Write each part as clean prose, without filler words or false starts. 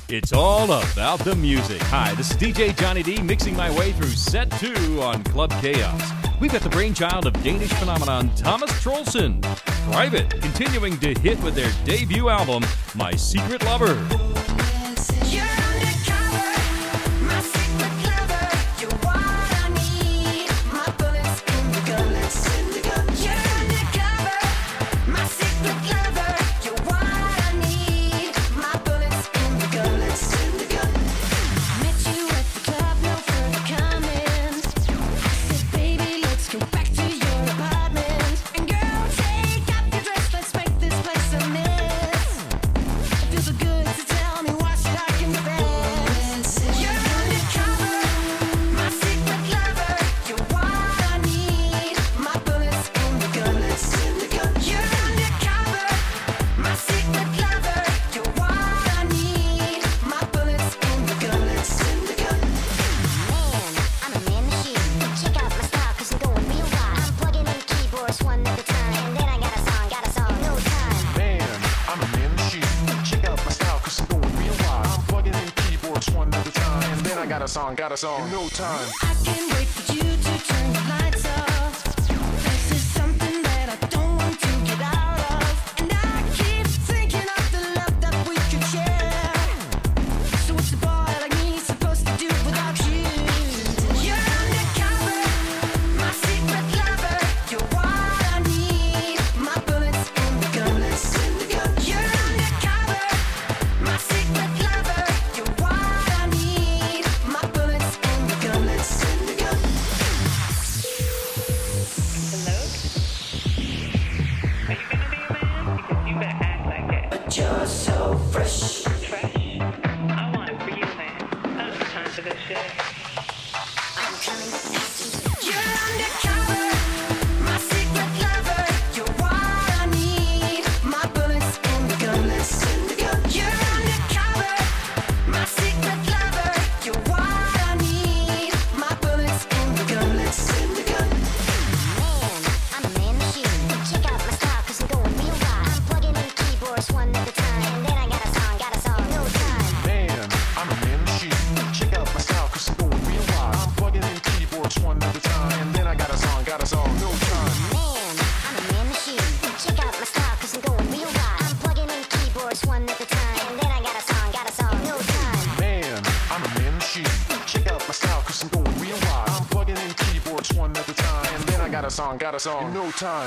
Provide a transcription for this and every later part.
It's all about the music. Hi, this is DJ Johnny D mixing my way through set 2 on Club Chaos. We've got the brainchild of Danish phenomenon Thomas Troelsen. Private, continuing to hit with their debut album, My Secret Lover. Got a song in no time. I can't wait for you to turn the lights off. This is something that I don't want to get out of. And I keep thinking of the love that we could share. So what's a boy like me supposed to do without you? You're undercover, my secret lover. You're what I need, my bullets in the gun. You're undercover, my secret lover. You're what I need, my bullets in the gun. Hello? Are you gonna be a man? Because you better act like that. But you're so fresh. Fresh? I want a real man. I don't have time for this shit. I'm coming after you. You're undercover, my secret lover. You're what I need, my bullets in the gun. You're undercover, my secret lover. You're what I need, my bullets in the gun. Man, I'm a man machine. Check out my style, cause I'm going real wild. I'm plugging in keyboards one at a time. And then I got a song, no time. Man, I'm a man machine. Check out my style, cause I'm going real wild. I'm plugging in keyboards one at a time. And then I got a song, no time. Man, I'm a man machine. Check out my style, cause I'm going real wild. I'm plugging in keyboards one at a time. And then I got a song, no time. Man, I'm a man machine. Check out my style, cause I'm going real wild. I'm plugging in keyboards one at a time. And then I got a song, in no time.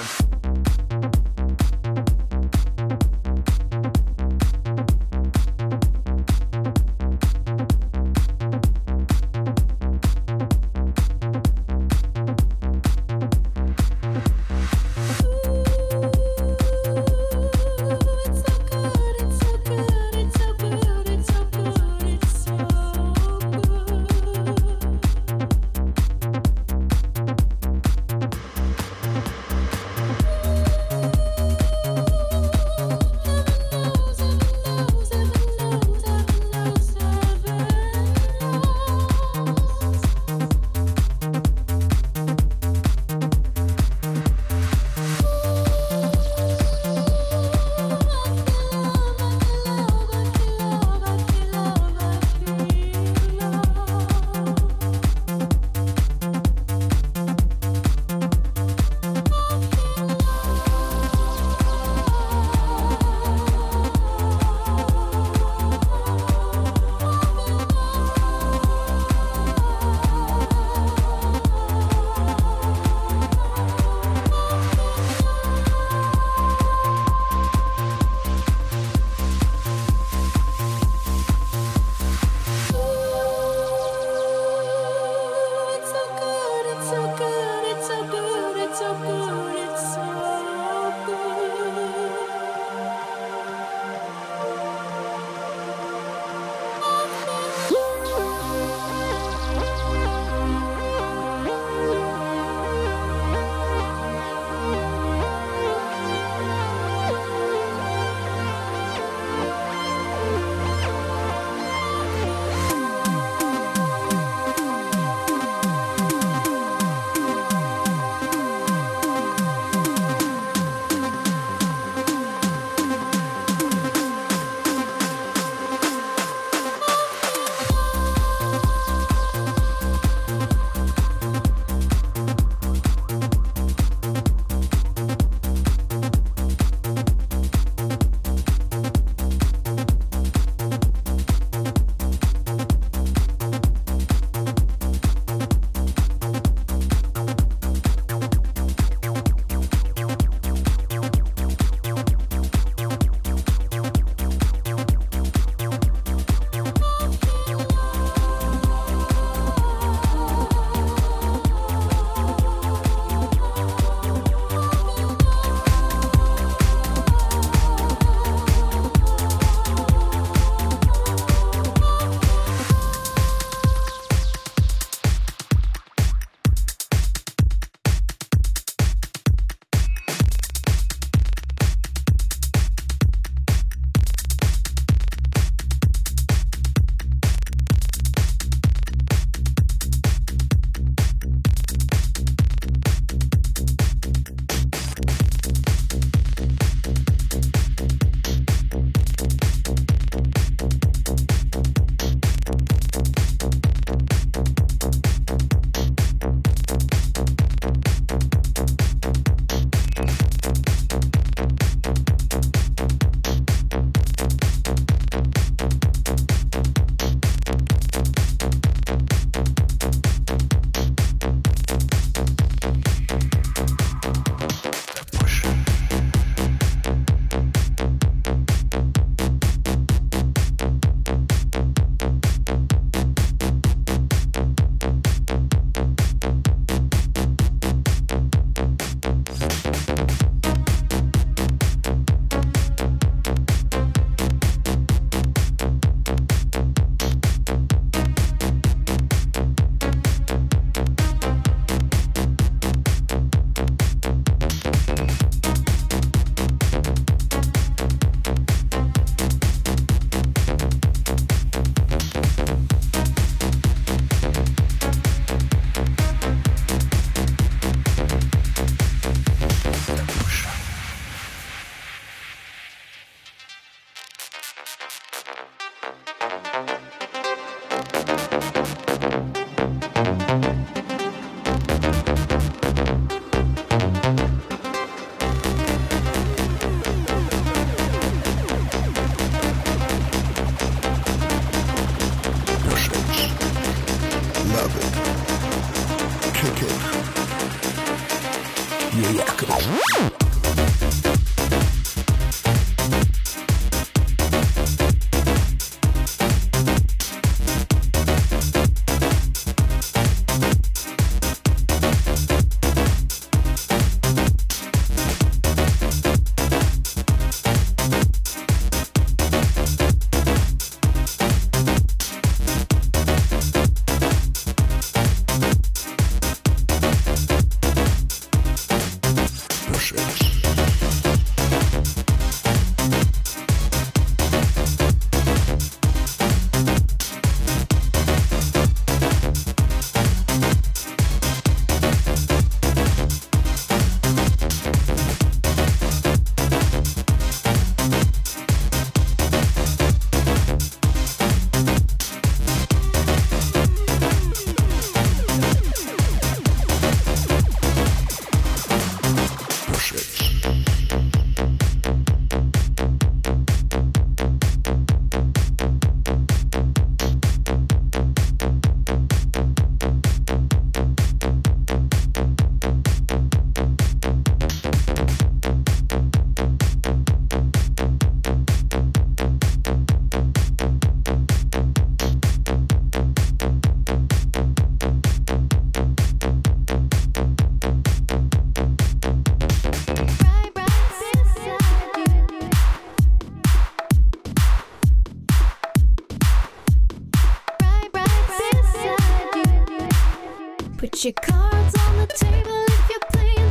Put your cards on the table if you're playing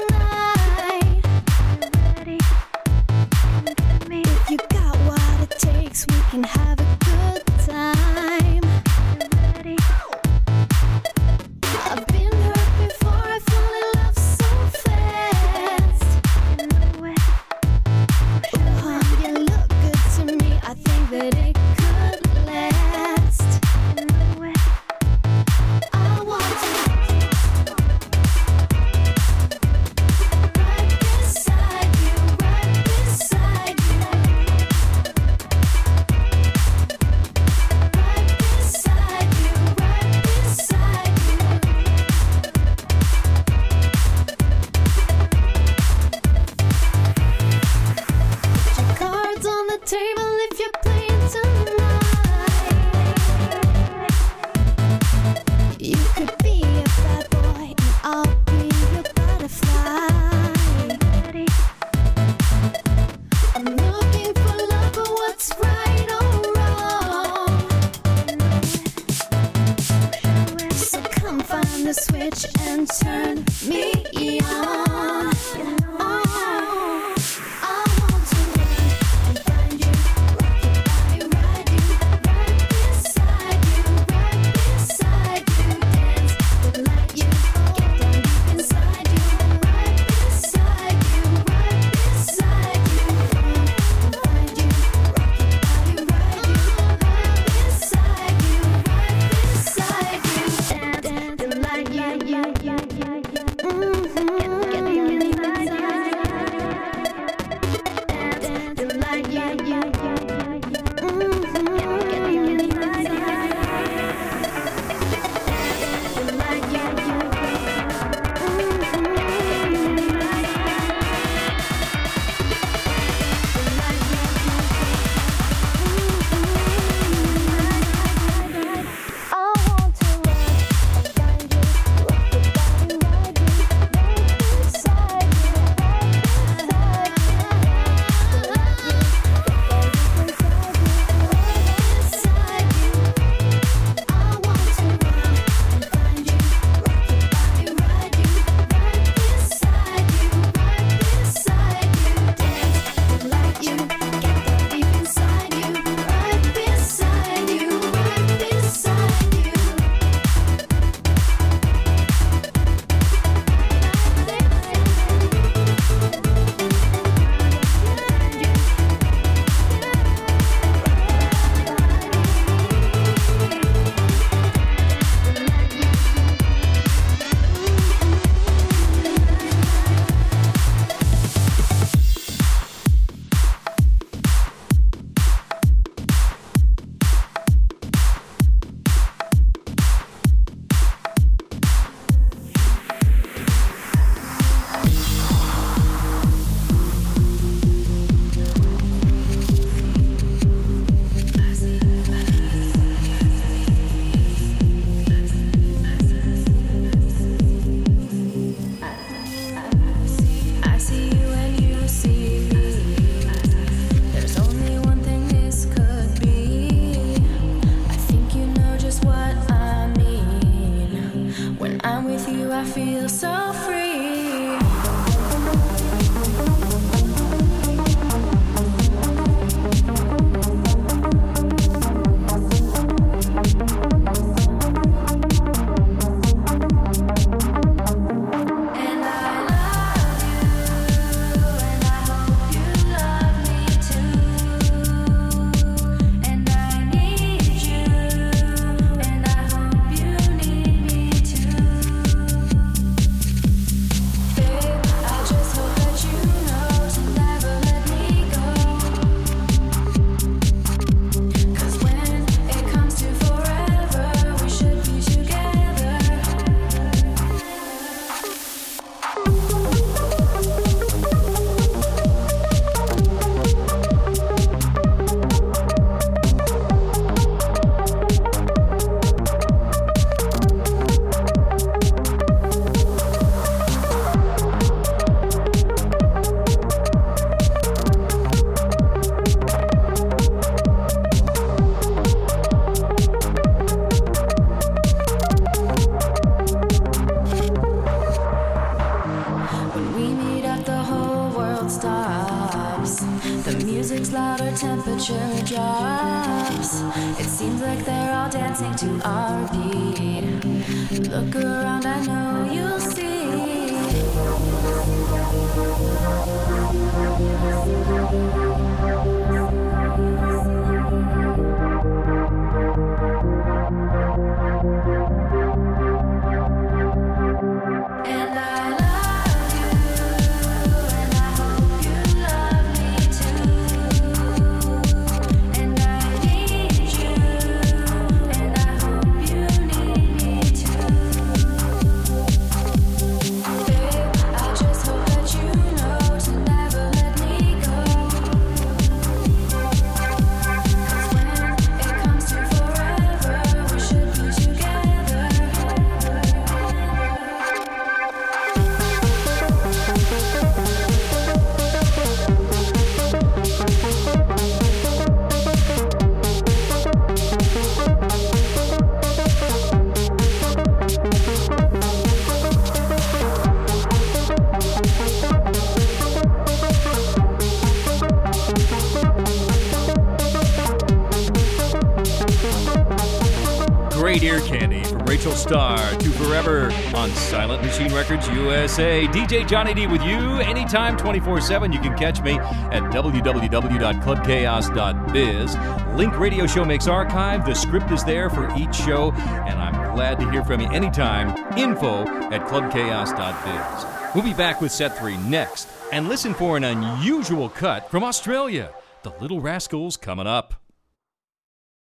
tonight. If you got what it takes, we can have a good time. I've been hurt before, I fall in love so fast. Oh, you look good to me, I think that it could last. I want to right beside you, right beside you. Right beside you, right beside you. Put your cards on the table if you're playing tonight. You could be a bad boy and I'll be your butterfly. I'm looking for love, but what's right or wrong? So come find the switch and turn me on. I want to run and find you, rock your body, ride you, right beside you, right beside you, dance with light you, get down deep inside you, right beside you, right beside you, run and find you, rock your body, ride you, right beside you, right beside you, dance with light you, temperature drops. It seems like they're all dancing to our beat. Look around, I know you'll see. And I love you, and I hope you love me too. And I need you, and I hope you need me too. Babe, I just hope that you know to never let me go. 'Cause when it comes to forever, we should be together. Great ear candy from Rachel Starr to Forever on Silent Machine Records USA. DJ Johnny D with you anytime 24/7. You can catch me at www.clubchaos.biz. Link Radio Show Mix Archive. The script is there for each show, and I'm glad to hear from you anytime. Info at clubchaos.biz. We'll be back with set 3 next, and listen for an unusual cut from Australia. The Little Rascals coming up.